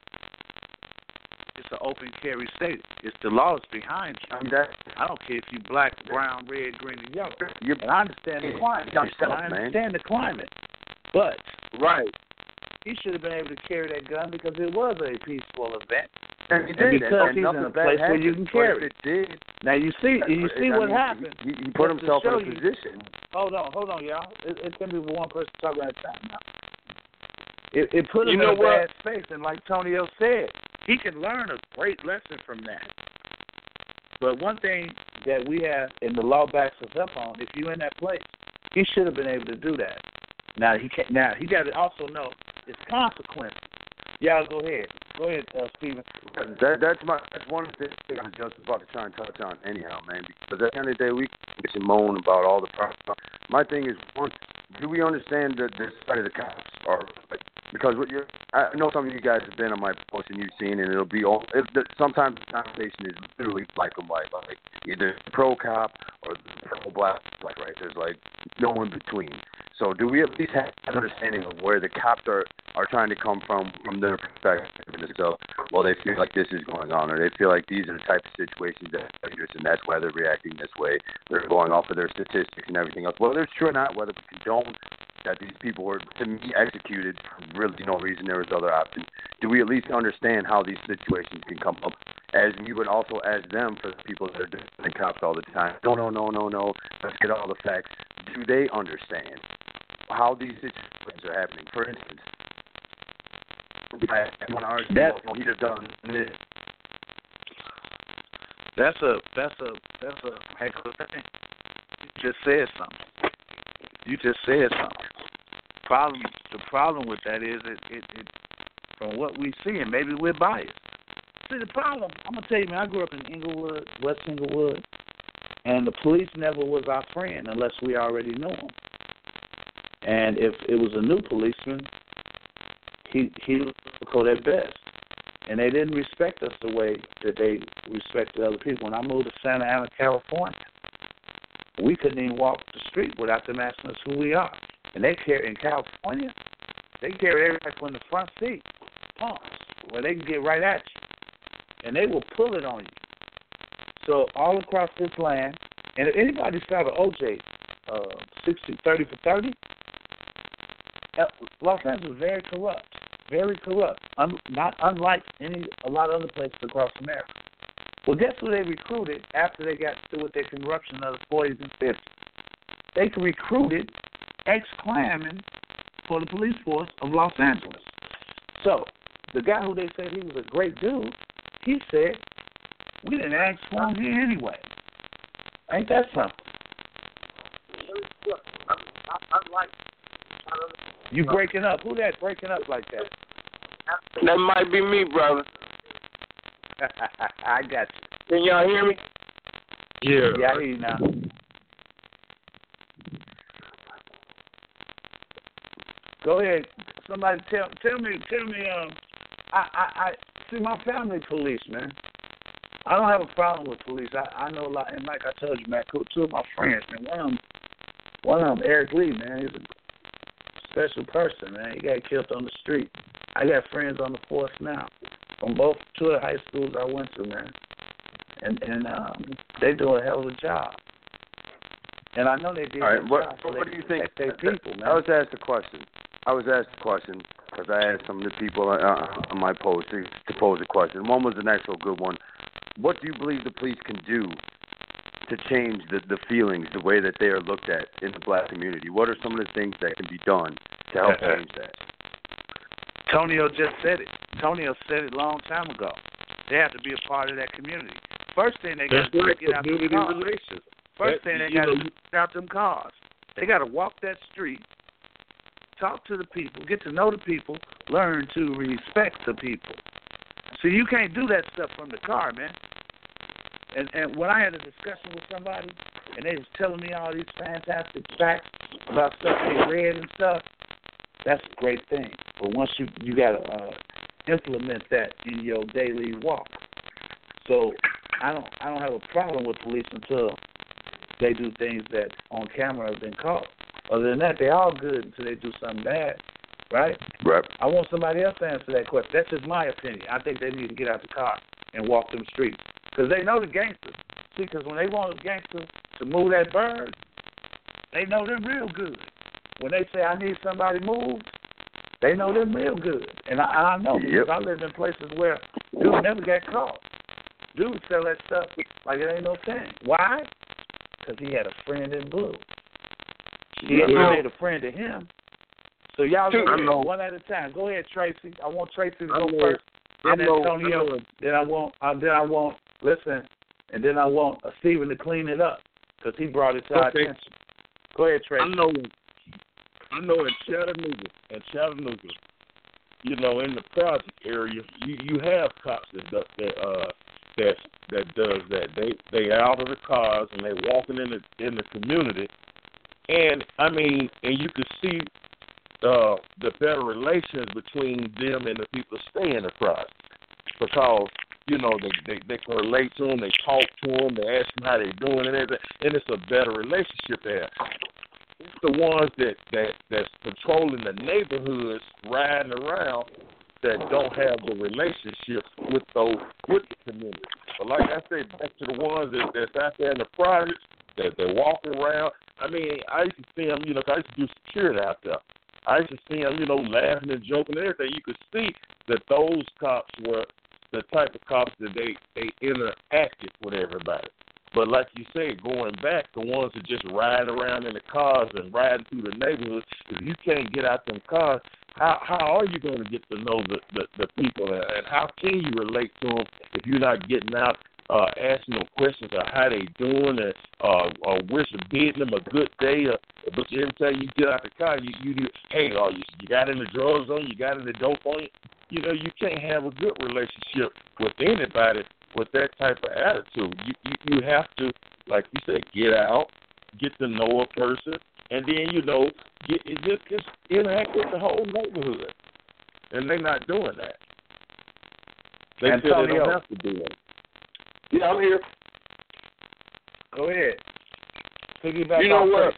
it's an open carry state. It's the laws behind you. I mean, that, I don't care if you black, brown, red, green, and yellow. you're, And I understand the climate. yourself, I man. understand the climate. But Right. he should have been able to carry that gun because it was a peaceful event. And he And did, because and, and he's nothing in a bad place where happened, you can but carry if it did. Now you see, you see I what mean, happened. He, he put Just to himself in show a you. position. Hold on, hold on, y'all. It, it can be one person talking at a time now. It, it put him You know in a what? bad space, and like Tonio said, he can learn a great lesson from that. But one thing that we have, and the law backs us up on, if you're in that place, he should have been able to do that. Now he can't. Now he got to also know its consequences. Y'all go ahead. Go ahead, uh, Stephen. That, that's my that's one of the things I was just about to try and touch on anyhow, man. Because at the end of the day, we can moan about all the problems. My thing is, one, do we understand the, the side of the cops? Or because what you're, I know some of you guys have been on my post and you've seen, and it'll be all. It, the, sometimes the conversation is literally black and white, like either pro cop or pro black, like right. There's like no in between. So do we at least have an understanding of where the cops are, are trying to come from, from their perspective? So, well, they feel like this is going on, or they feel like these are the type of situations that are dangerous, and that's why they're reacting this way. They're going off of their statistics and everything else. Whether it's true or not, whether we condone that these people were, to me, executed for really no reason, there was other options. Do we at least understand how these situations can come up? As we would also ask them, for the people that are defending cops all the time, no, no, no, no, no, let's get all the facts. Do they understand how these situations are happening? For instance, I want to argue, That- well, he'd have done this. That's a that's a that's a heck of a thing. You just said something. You just said something. Problem the problem with that is it, it, it from what we see, and maybe we're biased. See, the problem, I'm gonna tell you, man, I grew up in Inglewood, West Inglewood, and the police never was our friend unless we already knew him. And if it was a new policeman, he he looked their best. And they didn't respect us the way that they respected other people. When I moved to Santa Ana, California, we couldn't even walk the street without them asking us who we are. And they carry, in California, they carry everybody from the front seat, pumps, where they can get right at you. And they will pull it on you. So all across this land, and if anybody saw the O J uh, sixty, thirty for thirty, Los Angeles is very corrupt. Very corrupt, un, not unlike any a lot of other places across America. Well, guess who they recruited after they got through with their corruption of the forties and fifties? They recruited ex-Klansmen for the police force of Los Angeles. So the guy who they said he was a great dude, he said, we didn't ask for him here anyway. Ain't that something? You breaking up? Who that breaking up like that? That might be me, brother. I got you. Can y'all hear me? Yeah. Yeah, I hear you now. Go ahead. Somebody tell tell me tell me. Um, I I, I see my family police, man. I don't have a problem with police. I, I know a lot, and like I told you, man, two of my friends, and one of them, one of them, Eric Lee, man, he's a special person, man. He got killed on the street. I got friends on the force now, from both two of the high schools I went to, man, and and um, they do a hell of a job. And I know they did. All right, what, job, so what they, do you think? They people, man. I was asked a question. I was asked a question because I asked some of the people uh, on my post to, to pose a question. One was an actual good one. What do you believe the police can do to change the, the feelings, the way that they are looked at in the black community? What are some of the things that can be done to help change that? Tonio just said it. Tonio said it a long time ago. They have to be a part of that community. First thing they got to do is get out them cars. Relations. First that, thing they got to do is get out them cars. They got to walk that street, talk to the people, get to know the people, learn to respect the people. So you can't do that stuff from the car, man. And and when I had a discussion with somebody, and they was telling me all these fantastic facts about stuff they read and stuff, that's a great thing. But once you you got to uh, implement that in your daily walk. So I don't I don't have a problem with police until they do things that on camera have been caught. Other than that, they all good until they do something bad, right? Right. I want somebody else to answer that question. That's just my opinion. I think they need to get out the car and walk them streets because they know the gangsters. See, because when they want a gangster to move that bird, they know them real good. When they say, I need somebody moved, they know them real good. And I, I know because yep. I lived in places where dude never got caught. Dude sell that stuff like it ain't no thing. Why? Because he had a friend in blue. He had made a friend to him. So y'all go ahead, one at a time. Go ahead, Tracy. I want Tracy to go first. Then Antonio. Then I want. Uh, then I want. Listen, and then I want uh, Stephen to clean it up because he brought it to our okay. attention. Go ahead, Tracy. I know. I know in Chattanooga, in Chattanooga, you know, in the project area, you you have cops that does that uh that that does that. They they out of the cars and they walking in the in the community, and I mean, and you could see uh, the better relations between them and the people that stay in the project because you know they, they they can relate to them, they talk to them, they ask them how they're doing and everything, and it's a better relationship there. It's the ones that, that that's patrolling the neighborhoods, riding around, that don't have the relationships with those with the community. But like I said, back to the ones that, that's out there in the projects, that they're walking around. I mean, I used to see them, you know, 'cause I used to do security out there. I used to see them, you know, laughing and joking and everything. You could see that those cops were the type of cops that they, they interacted with everybody. But like you said, going back, the ones that just ride around in the cars and riding through the neighborhoods, if you can't get out them cars, how how are you going to get to know the, the, the people, and how can you relate to them if you're not getting out, uh, asking them questions of how they doing, and uh, or wishing, bidding them a good day, or, but every time you get out the car, you, you do, hey, oh, you, you got any drugs on you, you got any dope on you? You know, you can't have a good relationship with anybody with that type of attitude. You, you you have to, like you said, get out, get to know a person, and then, you know, get just, just interact with the whole neighborhood. And they're not doing that. They feel they don't have to do it. Yeah, I'm here. Go ahead. Piggyback you know on what? first.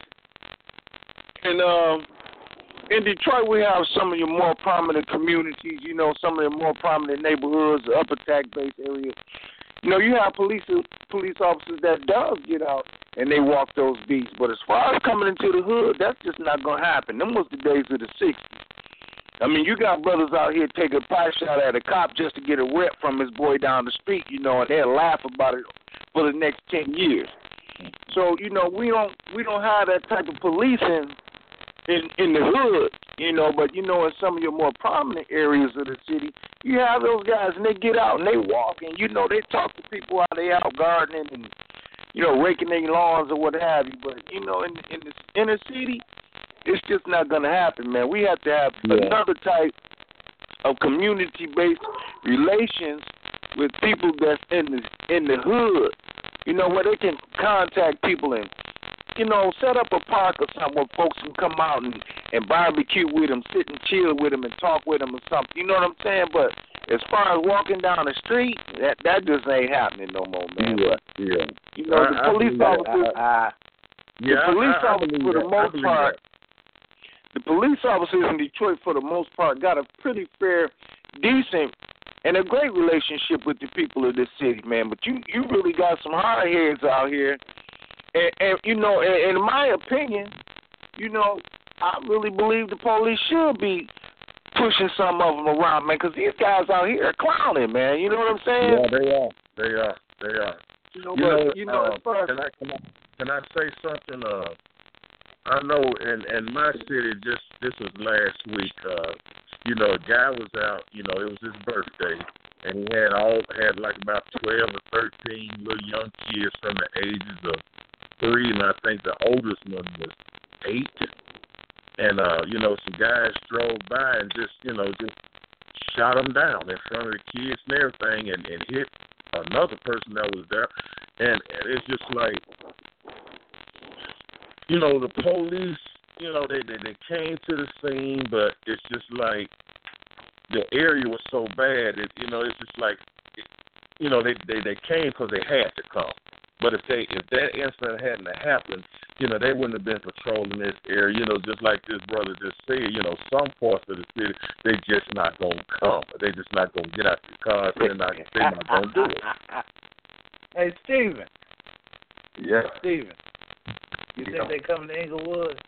And um, in Detroit, we have some of your more prominent communities. You know, some of the more prominent neighborhoods, the upper tax-based areas. You know, you have police police officers that does get out and they walk those beats. But as far as coming into the hood, that's just not going to happen. Them was the days of the sixties. I mean, you got brothers out here taking a pot shot at a cop just to get a rep from his boy down the street, you know, and they'll laugh about it for the next ten years. So, you know, we don't we don't have that type of policing in in the hood, you know, but, you know, in some of your more prominent areas of the city, you have those guys, and they get out and they walk, and, you know, they talk to people while they out gardening and, you know, raking their lawns or what have you. But, you know, in, in the inner city, it's just not going to happen, man. We have to have yeah. another type of community-based relations, with people that's in the in the hood, you know, where they can contact people and, you know, set up a park or something where folks can come out and, and barbecue with them, sit and chill with them and talk with them or something. You know what I'm saying? But as far as walking down the street, that that just ain't happening no more, man. Yeah, but, yeah. you know, the I, police I officers, I, I, the yeah, police I, I officers for the that. most part, that. the police officers in Detroit for the most part got a pretty fair, decent, and a great relationship with the people of this city, man. But you, you really got some hard heads out here. And, and you know, in, in my opinion, you know, I really believe the police should be pushing some of them around, man, because these guys out here are clowning, man. You know what I'm saying? Yeah, they are. They are. They are. You know, You but, know, you know uh, as far as... can I can I, can I say something? Uh, I know in in my city, just this was last week. Uh, you know, a guy was out. You know, it was his birthday, and he had all had like about twelve or thirteen little young kids from the ages of three, and I think the oldest one was eight. And uh, you know, some guys drove by and just you know just shot them down in front of the kids and everything, and, and hit another person that was there. And, and it's just like, you know, the police, you know, they, they they came to the scene, but it's just like the area was so bad. It, you know, it's just like, it, you know, they they, they came because they had to come. But if they if that incident hadn't happened, you know, they wouldn't have been patrolling this area. You know, just like this brother just said, you know, some parts of the city, they just not going to come. They just not going to get out the cars. They're not, they're not going to do it. Hey, Steven. Yeah. Steven. You Yeah. think they coming to Inglewood?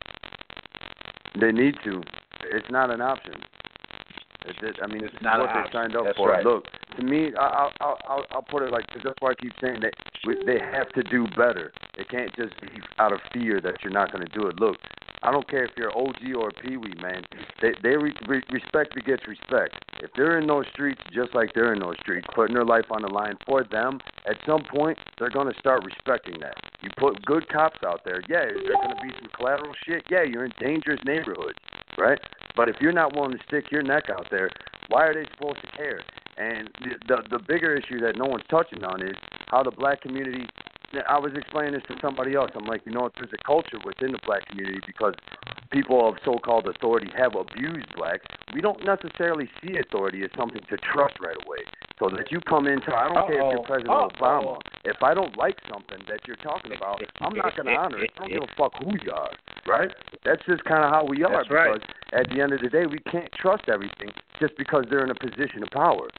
They need to. It's not an option. It's just, I mean, It's it's not what an they option. signed up That's for. right. Look, to me, I- I'll, I'll, I'll, I'll put it like this. That's why I keep saying that we- they have to do better. It can't just be out of fear that you're not going to do it. Look, I don't care if you're O G or a Pee-wee, man. They, they re- re- respect begets respect. If they're in those streets, just like they're in those streets, putting their life on the line for them, at some point they're going to start respecting that. You put good cops out there, yeah, is there going to be some collateral shit? Yeah, you're in dangerous neighborhoods, right? But if you're not willing to stick your neck out there, why are they supposed to care? And the, the the bigger issue that no one's touching on is how the black community. I was explaining this to somebody else. I'm like, you know what? There's a culture within the black community because people of so-called authority have abused blacks. We don't necessarily see authority as something to trust right away. So that you come into, I don't Uh-oh. care if you're President Uh-oh. Obama. If I don't like something that you're talking about, I'm not going to honor it. I don't give a fuck who you are, right? That's just kind of how we are. That's because right. At the end of the day, we can't trust everything just because they're in a position of power.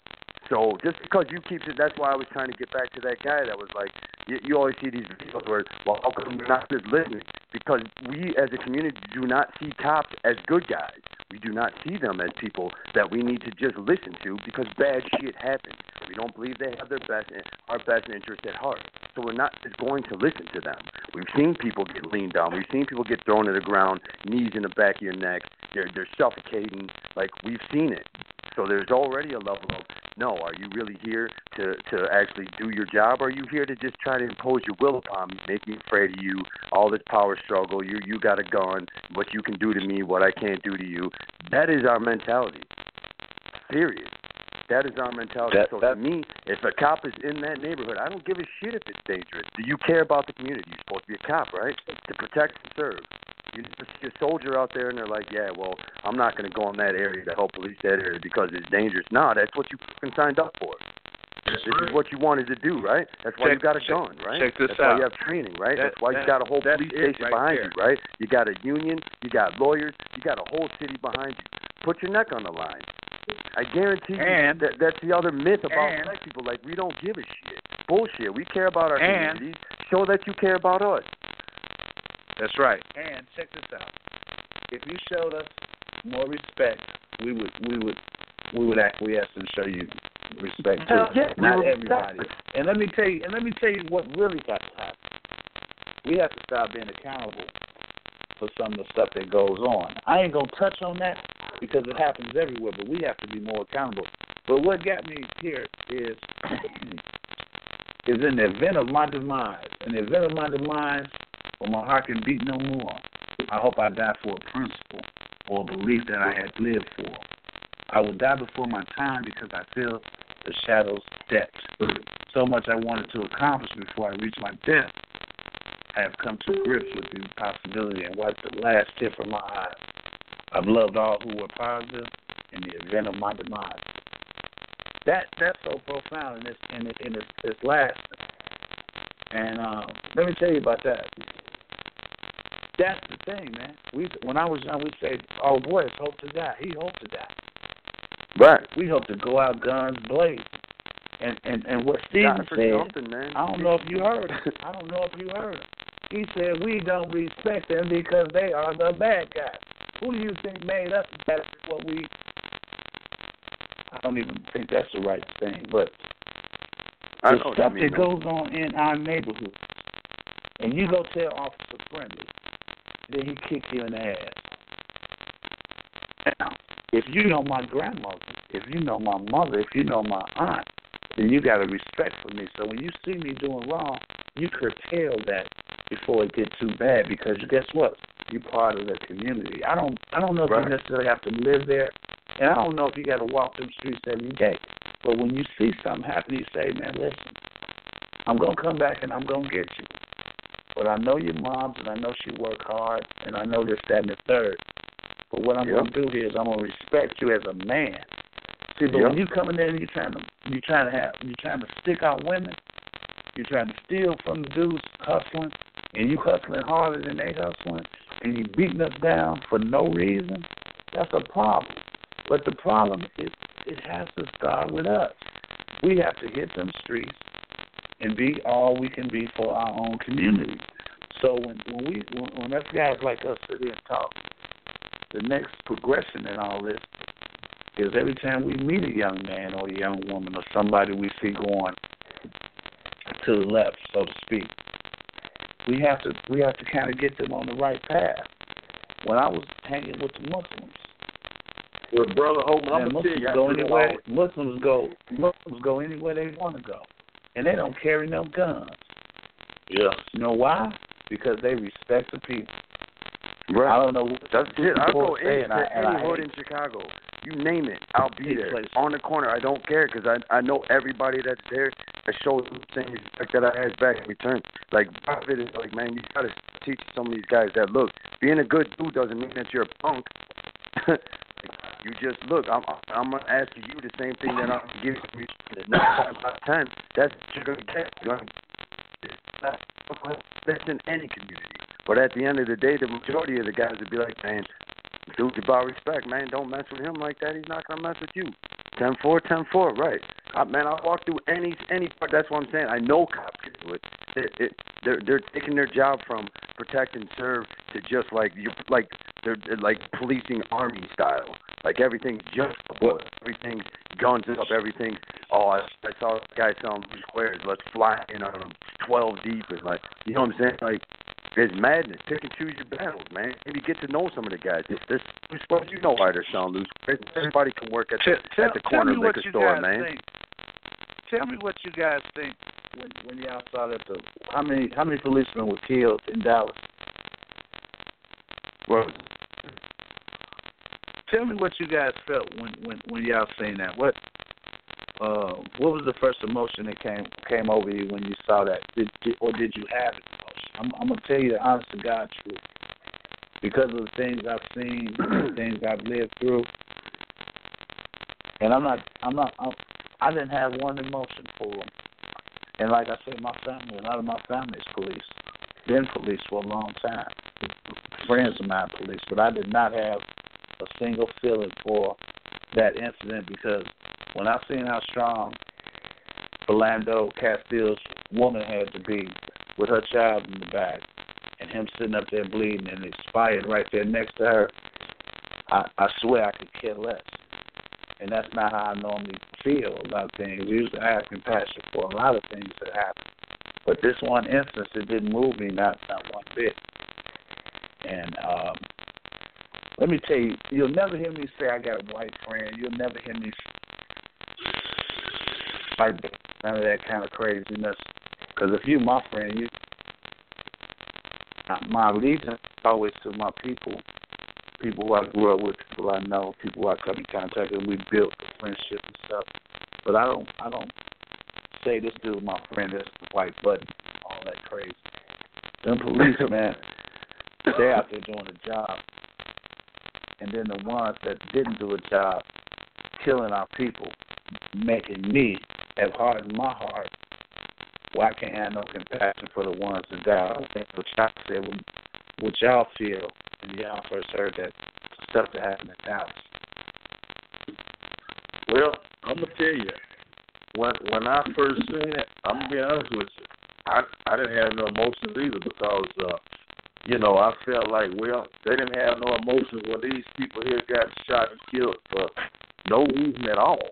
So just because you keep it, that's why I was trying to get back to that guy that was like, you, you always see these videos where, well, how come we're not just listening? Because we as a community do not see cops as good guys. We do not see them as people that we need to just listen to because bad shit happens. We don't believe they have their best, our best interest at heart. So we're not just going to listen to them. We've seen people get leaned down. We've seen people get thrown to the ground, knees in the back of your neck. They're, they're suffocating. Like, we've seen it. So there's already a level of, no, are you really here to, to actually do your job? Or are you here to just try to impose your will upon me, make me afraid of you, all this power struggle, you you got a gun, what you can do to me, what I can't do to you? That is our mentality, period. That is our mentality. That, so that, to me, if a cop is in that neighborhood, I don't give a shit if it's dangerous. Do you care about the community? You're supposed to be a cop, right? To protect and serve. You just see a soldier out there and they're like, yeah, well, I'm not going to go in that area to help police that area because it's dangerous. No, that's what you fucking signed up for. That's this right. is what you wanted to do, right? That's why check, you got a check, gun, right? Check this that's out. why you have training, right? That, that's why that, you got a whole police station right behind there. you, right? You got a union, you got lawyers, you got a whole city behind you. Put your neck on the line. I guarantee and, you that that's the other myth about and, black people. Like, we don't give a shit. Bullshit. We care about our and, communities. Show that you care about us. That's right. And check this out. If you showed us more respect, we would we would we would acquiesce and show you respect too. Hell yeah, Not we everybody. And let me tell you and let me tell you what really got to happen. We have to stop being accountable for some of the stuff that goes on. I ain't gonna touch on that because it happens everywhere, but we have to be more accountable. But what got me here is is in the event of my demise. In the event of my demise, when my heart can beat no more, I hope I die for a principle or a belief that I had lived for. I will die before my time because I feel the shadows debt. So much I wanted to accomplish before I reached my death. I have come to grips with the possibility and wiped the last tear from my eyes. I've loved all who were positive in the event of my demise. That that's so profound and it's and it, and it's, it's lasting. And uh, let me tell you about that. That's the thing, man. We when I was young, we'd say, "Oh boy, it's hope to die." He hoped to die. Right. We hope to go out guns blazing. And and and what Stephen said, man. I don't know if you heard him. I don't know if you heard him. He said we don't respect them because they are the bad guys. Who do you think made us? That's what we. I don't even think that's the right thing, but I the know stuff what you mean, that goes on in our neighborhood, and you go tell Officer Friendly, then he kick you in the ass. Now, if you know my grandmother, if you know my mother, if you know my aunt, then you got a respect for me. So when you see me doing wrong, you curtail that before it gets too bad because guess what? You're part of the community. I don't I don't know if right. you necessarily have to live there, and I don't know if you got to walk them streets every day. But when you see something happen, you say, man, listen, I'm going to come back and I'm going to get you. But I know your mom's, and I know she worked hard, and I know this, that, and the third. But what I'm yep. going to do here is I'm going to respect you as a man. See, but yep. when you come in there and you're trying to you trying to have you trying to stick out women, you're trying to steal from the dudes hustling, and you hustling harder than they hustling, and you beating us down for no reason. That's a problem. But the problem is it has to start with us. We have to hit them streets and be all we can be for our own community. So when when we when, when us guys like us sit here and talk, the next progression in all this is every time we meet a young man or a young woman or somebody we see going to the left, so to speak, we have to we have to kind of get them on the right path. When I was hanging with the Muslims, well, brother, hold on, man, Muslims go anywhere. Muslims go Muslims go anywhere they want to go, and they don't carry no guns. Yeah. You know why? Because they respect the people. Right. I don't know what that's it. I'll go any, and I, and any I hood in Chicago. You name it, I'll be there places. on the corner. I don't care because I I know everybody that's there. I show them the same respect that I had back in return. Like profit is like, man, you gotta teach some of these guys that look, being a good dude doesn't mean that you're a punk. You just look. I'm I'm gonna ask you the same thing that I'm giving you. Nine times out of ten, that's what you're gonna get. You're gonna, that's in any community. But at the end of the day, the majority of the guys would be like, man, dude's about respect, man. Don't mess with him like that. He's not going to mess with you. ten four, ten four, right. Uh, man, I walk through any any part. That's what I'm saying. I know cops can do it. It, it. They're they're taking their job from protect and serve to just like you like they're, they're like policing army style. Like everything's just everything's guns up. Everything. Oh, I, I saw a guy selling blue squares. Let's fly in on them twelve deep and like you know what I'm saying. Like it's madness. Pick and choose your battles, man. Maybe get to know some of the guys. This this blue squares, you know why they're selling loose squares. Everybody can work at the tell, at the corner liquor store, man. Think. Tell me what you guys think when, when y'all saw that. The how many how many policemen were killed in Dallas? Well, tell me what you guys felt when, when, when y'all seen that. What uh, what was the first emotion that came came over you when you saw that? Did, did, or did you have an emotion? I'm, I'm gonna tell you the honest to God truth. Because of the things I've seen, the things I've lived through, and I'm not I'm not I'm, I didn't have one emotion for them. And like I said, my family, a lot of my family's police, been police for a long time. Friends of mine police, but I did not have a single feeling for that incident because when I seen how strong Philando Castile's woman had to be with her child in the back and him sitting up there bleeding and expired right there next to her, I, I swear I could care less. And that's not how I normally feel about things. Usually I have compassion for a lot of things that happen. But this one instance, it didn't move me, not, not one bit. And um, let me tell you, you'll never hear me say I got a white friend. You'll never hear me like none of that kind of craziness. Because if you're my friend, you, my allegiance is always to my people. People who I grew up with, people I know, people who I come in contact with, we built a friendship and stuff. But I don't, I don't, say this dude my friend, this white button, all that crazy. Them police, man, they out there doing a job. And then the ones that didn't do a job, killing our people, making me have hardened my heart. Well, I can't have no compassion for the ones that died. I think what y'all said, what, what y'all feel when y'all first heard that stuff that happened in Dallas. Well, I'm gonna tell you, when when I first seen it, I'm gonna be honest with you, I I didn't have no emotions either because uh, you know, I felt like, well, they didn't have no emotions when these people here got shot and killed for no reason at all.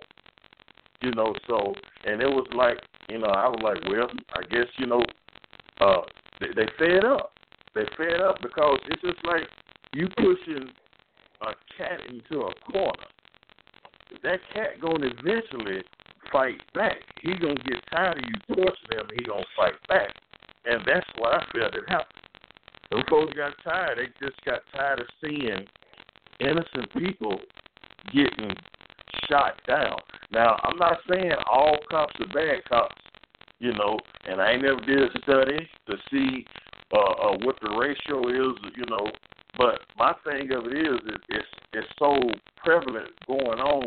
You know, so and it was like, you know, I was like, well, I guess, you know, uh, they, they fed up. They fed up because it's just like you pushing a cat into a corner. That cat gonna eventually fight back. He gonna get tired of you torturing him. He gonna fight back, and that's what I felt it happened. Those folks got tired. They just got tired of seeing innocent people getting shot down. Now, I'm not saying all cops are bad cops, you know, and I ain't never did a study to see uh, uh, what the ratio is, you know. But my thing of it is, it, it's it's so prevalent going on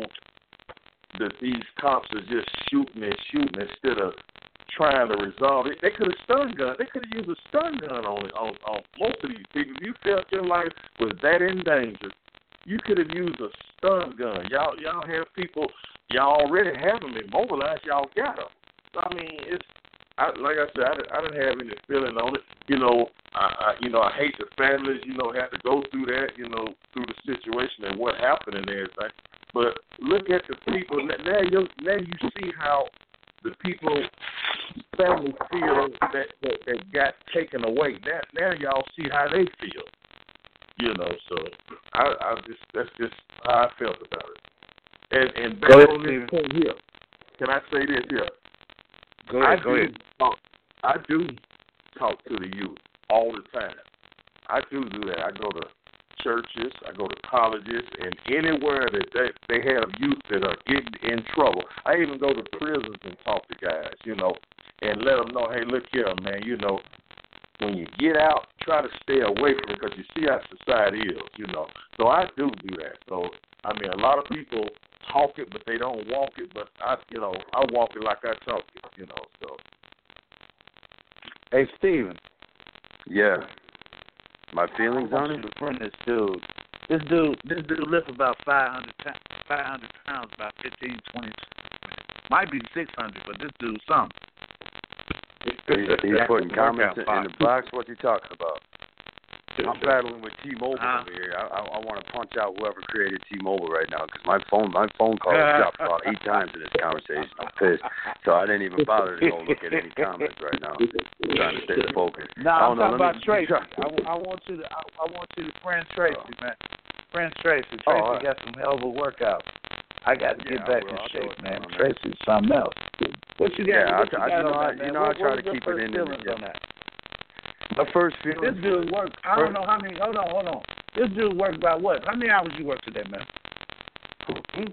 that these cops are just shooting and shooting instead of trying to resolve it. They could have stun gun. They could have used a stun gun on on on most of these people. If you felt your life was that in danger, you could have used a stun gun. Y'all y'all have people. Y'all already have them immobilized. Y'all got them. So I mean, it's I, like I said, I didn't, I didn't have any feeling on it. You know, I, I you know I hate the families. You know, have to go through that. You know, through the situation and what happened and everything. But look at the people now. You now you see how the people family feel that, that that got taken away. Now now y'all see how they feel. You know, so I, I just that's just how I felt about it. And and back ahead, on this point here, can I say this here? Go ahead, I go do ahead. Talk, I do talk to the youth all the time. I do do that. I go to churches, I go to colleges, and anywhere that they, they have youth that are getting in trouble. I even go to prisons and talk to guys, you know, and let them know, hey, look here, man, you know, when you get out, try to stay away from it because you see how society is, you know. So I do do that. So, I mean, a lot of people talk it, but they don't walk it. But, I, you know, I walk it like I talk it, you know. So. Hey, Steven. Yeah. My feelings on it? From this dude. This dude, this dude lifts about five hundred, five hundred pounds, about fifteen, twenty. Might be six hundred, but this dude's something. He's, he's putting comments in, in the box. What you talking about? I'm battling with T-Mobile uh, over here. I, I, I want to punch out whoever created T-Mobile right now because my phone my phone call has dropped about eight times in this conversation. I'm pissed, so I didn't even bother to go look at any comments right now. I'm trying to stay focused. No, nah, I'm know, talking about me, Tracy. I, I want you to I, I want you to friend Tracy, oh. man. Friend Tracy. Tracy oh, right. got some hell of a workout. I got to yeah, get back will. in I'll shape, man. on, Tracy's something else. What you got? Yeah, what you, I, got I, you know, I, that, you know, what, I try what to keep it in. On Yeah. that? My first feeling. This dude worked. I don't know how many. Hold on, hold on. This dude worked by what? How many hours you work today, man? Hmm?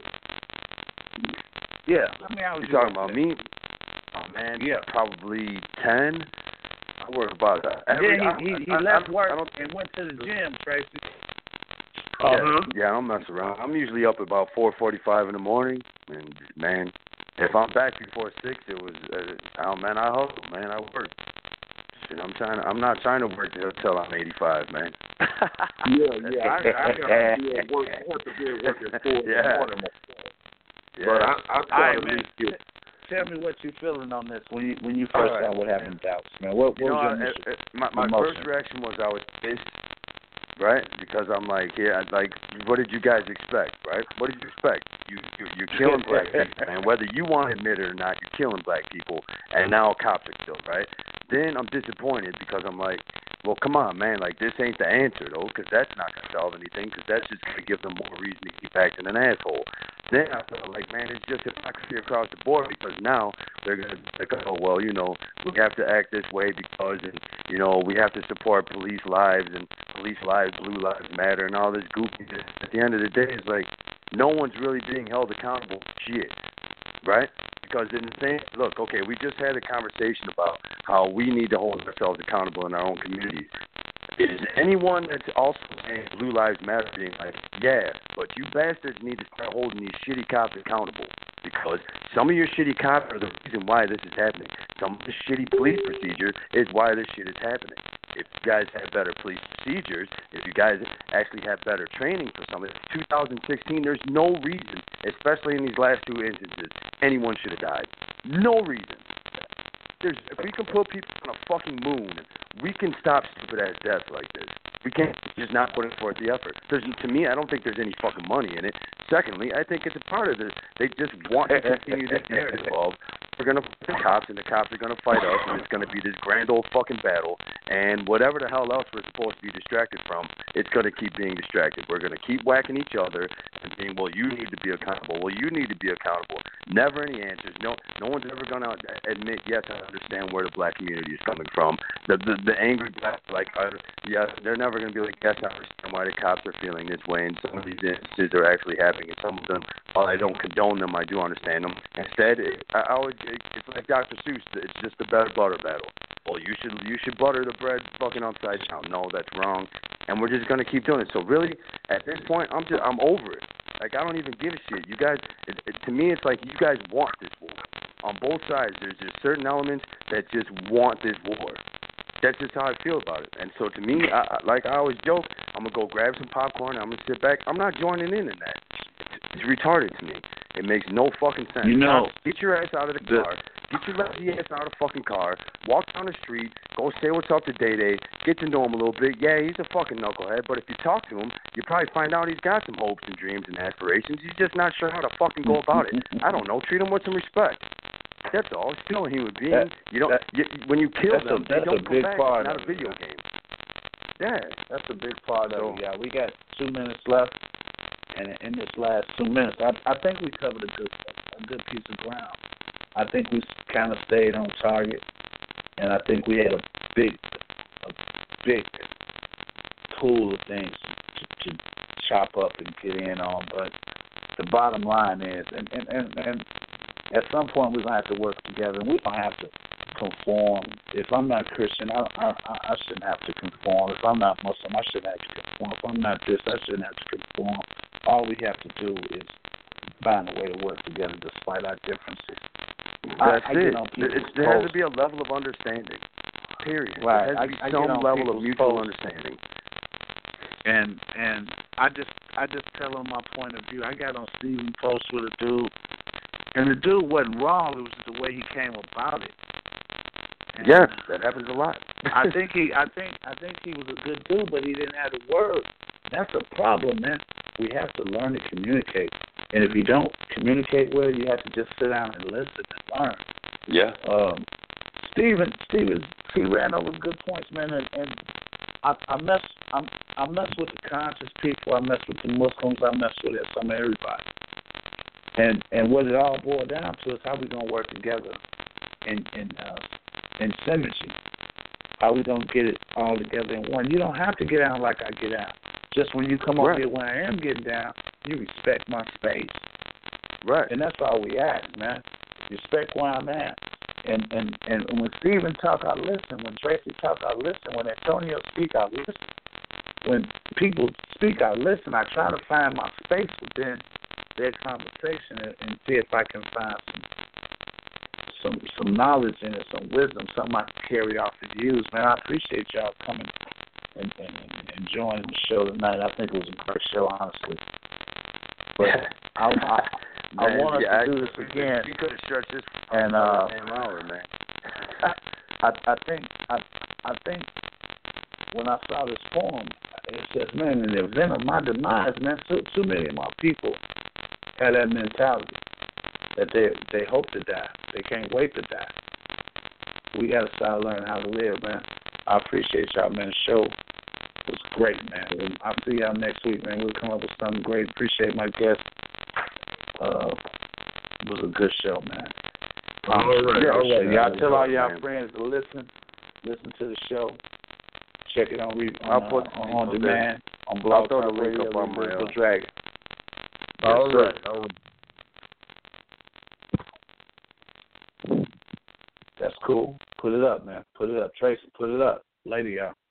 Yeah. How many hours you, you talking work about today? me? Oh man, yeah, probably ten. I work about that. Every, yeah, he, he, he I, left I, work I don't, and went to the gym, Tracy. Yeah, uh-huh. yeah, I don't mess around. I'm usually up about four forty-five in the morning, and man, if I'm back before six, it was, uh, oh man, I hustle, man, I work. Shit, I'm trying. To, I'm not trying to work until I'm eighty-five, man. yeah, yeah, I, I have to be at work. I have to be at work at four yeah. in the morning. Yeah. But I, I try right, to man. get. Tell me what you're feeling on this when you when you first right. saw what happened in Dallas, man. What, what you know, was your I, I, my my emotion? first reaction was I was pissed, right? Because I'm like, yeah, like, what did you guys expect, right? What did you expect? You, you you're killing black people, man. Whether you want to admit it or not, you're killing black people, and now cops are killed, right? Then I'm disappointed because I'm like, well, come on, man. Like, this ain't the answer, though, because that's not going to solve anything, because that's just going to give them more reason to keep acting an asshole. Then I felt like, man, it's just hypocrisy across the board, because now they're going to like, oh, well, you know, we have to act this way because, and, you know, we have to support police lives, and police lives, blue lives matter, and all this goofiness. At the end of the day, it's like, no one's really being held accountable for shit, right? Because in the same, look, okay, we just had a conversation about how we need to hold ourselves accountable in our own communities. Is anyone that's also saying Blue Lives Matter being like, yeah, but you bastards need to start holding these shitty cops accountable? Because some of your shitty cops are the reason why this is happening. Some of the shitty police procedures is why this shit is happening. If you guys have better police procedures, if you guys actually have better training for something, two thousand sixteen, there's no reason, especially in these last two instances, anyone should have died. No reason. There's, if we can put people on a fucking moon, we can stop stupid-ass deaths like this. We can't just not put forth the effort. There's, to me, I don't think there's any fucking money in it. Secondly, I think it's a part of this. They just want to continue this narrative of we're going to fight the cops and the cops are going to fight us and it's going to be this grand old fucking battle and whatever the hell else we're supposed to be distracted from, it's going to keep being distracted. We're going to keep whacking each other and saying, well, you need to be accountable. Well, you need to be accountable. Never any answers. No no one's ever going to admit, yes, I understand where the black community is coming from. The the, the angry black, like, uh, yes, they're never going to be like, yes, I understand why the cops are feeling this way and some of these instances are actually happening and some of them, while I don't condone them, I do understand them. Instead, it, I always, it, it's like Doctor Seuss, it's just the better butter battle. Well, you should you should butter the bread fucking upside down. No, that's wrong. And we're just gonna keep doing it. So really, at this point, I'm just I'm over it. Like I don't even give a shit. You guys, it, it, to me, it's like you guys want this war. On both sides, there's just certain elements that just want this war. That's just how I feel about it. And so to me, I, I, like I always joke, I'm gonna go grab some popcorn. I'm gonna sit back. I'm not joining in in that. It's, it's retarded to me. It makes no fucking sense. You know, get your ass out of the car. Get your lazy ass out of the fucking car. Walk down the street. Go say what's up to Day Day. Get to know him a little bit. Yeah, he's a fucking knucklehead, but if you talk to him, you probably find out he's got some hopes and dreams and aspirations. He's just not sure how to fucking go about it. I don't know. Treat him with some respect. That's all. Still a human being. That, you don't. That, you, when you kill that's them, a, that's they don't a come big back. part. It's not a video game. Yeah, that's a big part so, of it. Yeah, we got two minutes left, and in this last two minutes, I, I think we covered a good a good piece of ground. I think we kind of stayed on target, and I think we had a big, a big pool of things to, to chop up and get in on. But the bottom line is, and, and, and, and at some point we're going to have to work together, and we're going to have to conform. If I'm not Christian, I, I, I shouldn't have to conform. If I'm not Muslim, I shouldn't have to conform. If I'm not this, I shouldn't have to conform. All we have to do is find a way to work together despite our differences. That's I, I it. it there has to be a level of understanding. Period. Right. There has to be I, I some level of mutual posts. understanding. And and I just I just tell them my point of view. I got on Stephen post with a dude, and the dude wasn't wrong. It was just the way he came about it. And yeah, that happens a lot. I think he I think I think he was a good dude, but he didn't have the words. That's a problem, man. We have to learn to communicate. And if you don't communicate well, you have to just sit down and listen and learn. Yeah. Um, Stephen, Stephen, he ran over good points, man. And, and I, I mess, I'm, I mess with the conscious people. I mess with the Muslims. I mess with it, some of everybody. And and what it all boils down to is how we gonna work together in in uh, in synergy. How we gonna get it all together in one. You don't have to get out like I get out. Just when you come right. up here when I am getting down, you respect my space. Right. And that's all we ask, man. Respect where I'm at. And and, and when Stephen talk, I listen. When Tracy talk, I listen. When Antonio speak, I listen. When people speak, I listen. I try to find my space within their conversation and, and see if I can find some some some knowledge in it, some wisdom, something I can carry off and use. Man, I appreciate y'all coming and, and, and joining the show tonight. I think it was a great show, honestly. But I, I, I man, want us yeah, to do I, this again. You could have stretched this and uh, an hour, man. I, I think I, I think when I saw this poem, it says, man, in the event of my demise, man, too, too many of my people have that mentality that they they hope to die. They can't wait to die. We got to start learning how to live, man. I appreciate y'all, man. The show was great, man. I'll see y'all next week, man. We'll come up with something great. Appreciate my guest. Uh, it was a good show, man. All right, yeah, all right. Y'all tell all y'all man. friends to listen. Listen to the show. Check it on, re- I'll on, put uh, on, on demand on I'll Blog throw the Talk link Radio. up on my, Reversal uh, Dragon. All Yes, right. sir. All right. That's cool. Put it up, man. Put it up. Tracy, put it up. Lady out.